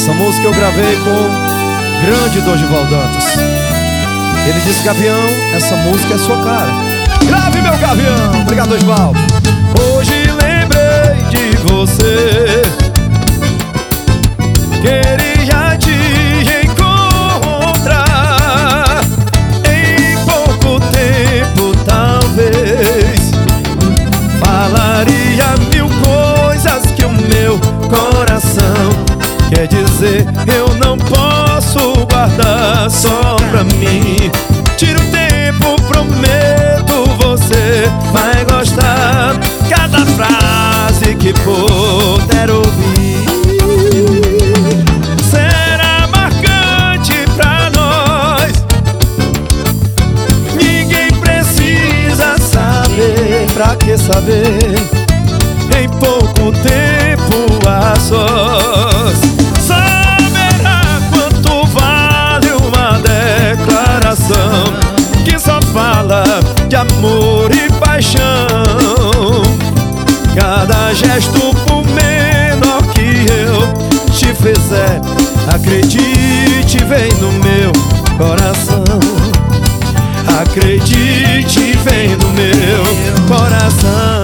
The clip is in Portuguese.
Essa música eu gravei com o grande Dorival Dantas. Ele disse: Gavião, essa música é sua cara. Grave, meu Gavião! Obrigado, Dorival. Hoje lembrei de você, queria te encontrar. Em pouco tempo talvez falaria mil coisas que o meu coração quer dizer. Eu não posso guardar só pra mim. Tira o tempo, prometo, você vai gostar. Cada frase que puder ouvir será marcante pra nós. Ninguém precisa saber, pra que saber? Em pouco tempo a sós saberá quanto vale uma declaração que só fala de amor e paixão. Cada gesto, por menor que eu te fizer, acredite, vem no meu coração. Acredite, vem no meu coração.